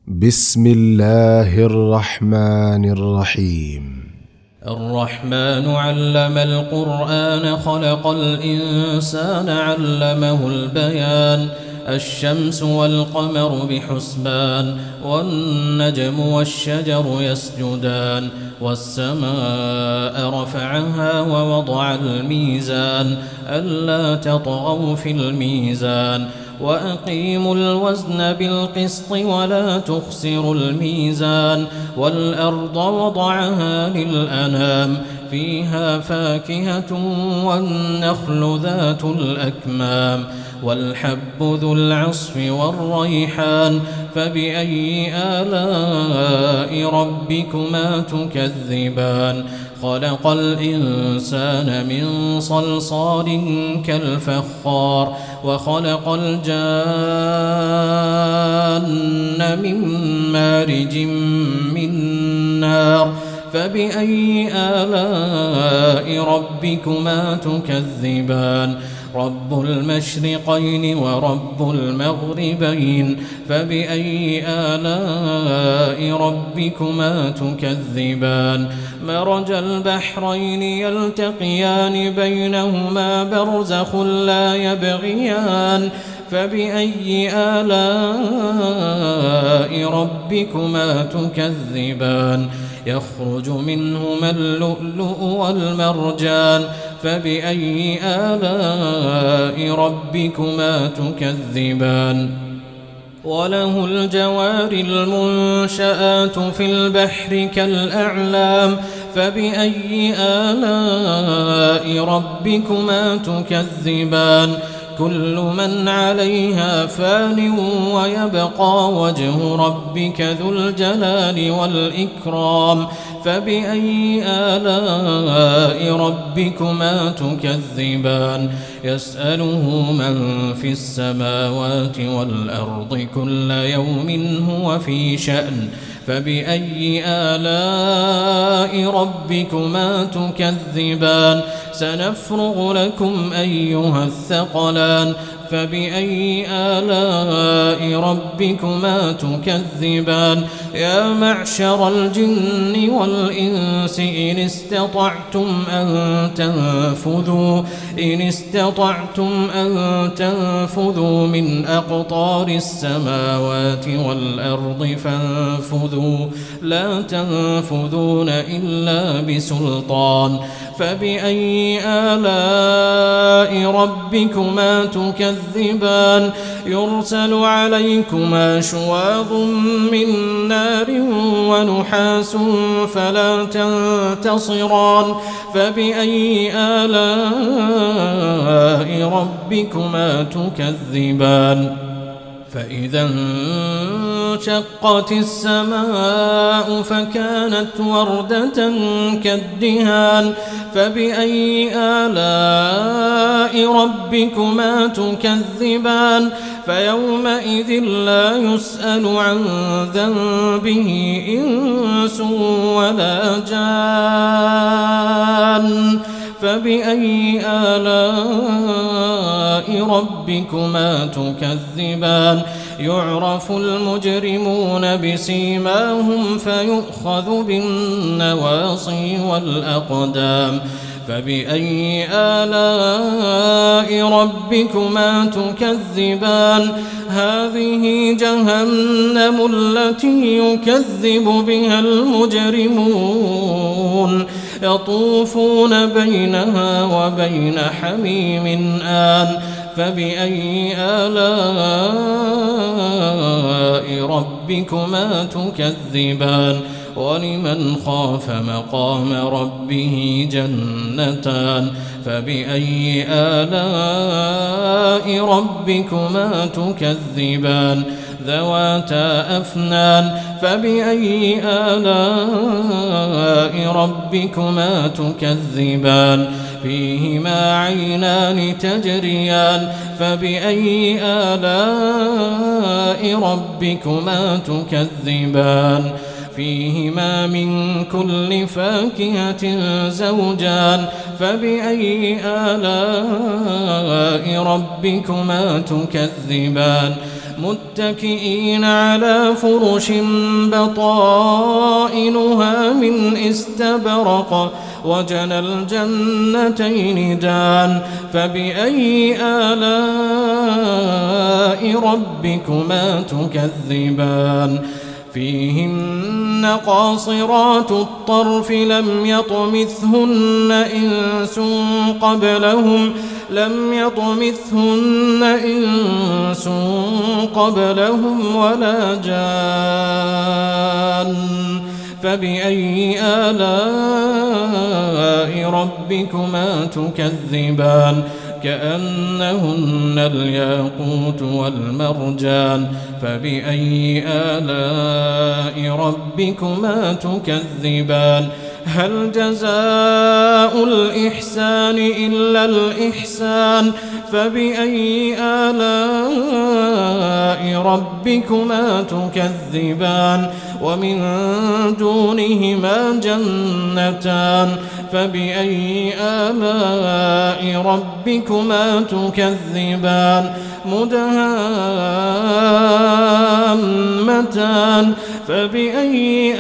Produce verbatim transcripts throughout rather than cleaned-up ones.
بسم الله الرحمن الرحيم. الرحمن علم القرآن خلق الإنسان علمه البيان. الشمس والقمر بحسبان والنجم والشجر يسجدان والسماء رفعها ووضع الميزان ألا تطغوا في الميزان وأقيموا الوزن بالقسط ولا تخسروا الميزان والأرض وضعها للأنام فيها فاكهة والنخل ذات الأكمام والحب ذو العصف والريحان فبأي آلاء ربكما تكذبان. خلق الإنسان من صلصال كالفخار وخلق الجان من مارج من نار فبأي آلاء ربكما تكذبان. رب المشرقين ورب المغربين فبأي آلاء ربكما تكذبان. مرج البحرين يلتقيان بينهما برزخ لا يبغيان فبأي آلاء ربكما تكذبان. يخرج منهما اللؤلؤ والمرجان فبأي آلاء ربكما تكذبان. وله الجوار المنشآت في البحر كالأعلام فبأي آلاء ربكما تكذبان. كل من عليها فان ويبقى وجه ربك ذو الجلال والإكرام فبأي آلاء ربكما تكذبان. يسأله من في السماوات والأرض كل يوم هو في شأن فبأي آلاء ربكما تكذبان. سنفرغ لكم أيها الثقلان فبأي آلاء ربكما تكذبان. يا معشر الجن والإنس إن استطعتم أن تنفذوا إن استطعتم أن تنفذوا من أقطار السماوات والأرض فانفذوا لا تنفذون إلا بسلطان فبأي آلاء ربكما تكذبان. يرسل عليكما شواظ من نار ونحاس فلا تنتصران فبأي آلاء ربكما تكذبان. فإذا انشقت السماء فكانت وردة كالدهان فبأي آلاء ربكما تكذبان. فيومئذ لا يسأل عن ذنبه إنس ولا جان فبأي آلاء ربكما تكذبان. يعرف المجرمون بسيماهم فيؤخذ بالنواصي والأقدام فبأي آلاء ربكما تكذبان. هذه جهنم التي يكذب بها المجرمون يطوفون بينها وبين حميم آن فبأي آلاء ربكما تكذبان. ولمن خاف مقام ربه جنتان فبأي آلاء ربكما تكذبان. ذواتا أفنان فبأي آلاء ربكما تكذبان. فيهما عينان تجريان فبأي آلاء ربكما تكذبان. فيهما من كل فاكهة زوجان فبأي آلاء ربكما تكذبان. متكئين على فرش بطائنها من استبرق وجنى الجنتين دان فبأي آلاء ربكما تكذبان فيهن قاصرات الطرف لم يطمثهن إنس قبلهم لم يطمثهن إنس قبلهم ولا جان فبأي آلاء ربكما تكذبان كأنهن الياقوت والمرجان فبأي آلاء ربكما تكذبان هل جزاء الإحسان إلا الإحسان فبأي آلاء ربكما تكذبان ومن دونهما جنتان فبأي آلاء ربكما تكذبان مدهامتان فبأي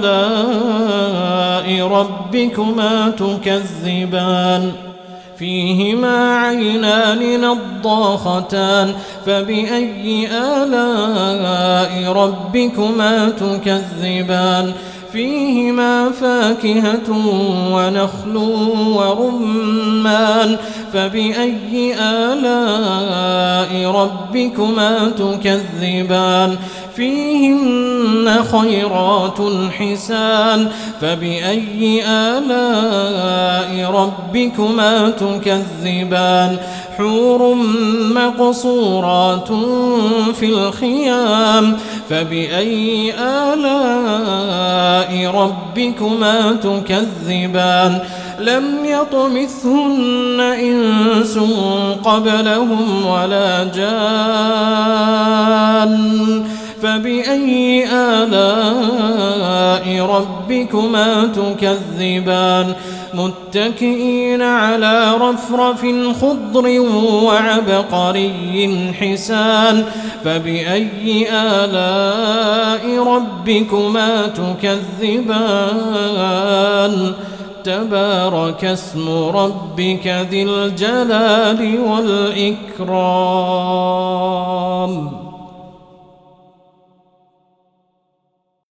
آلاء ربكما تكذبان فيهما عينان نضاختان فبأي آلاء ربكما تكذبان فيهما فاكهة ونخل ورمان فبأي آلاء ربكما تكذبان فيهن خيرات حسان فبأي آلاء ربكما تكذبان حور مقصورات في الخيام فبأي آلاء ربكما تكذبان لم يطمثهن إنس قبلهم ولا جان فبأي آلاء ربكما تكذبان متكئين على رفرف خضر وعبقري حسان فبأي آلاء ربكما تكذبان تبارك اسم ربك ذي الجلال والإكرام.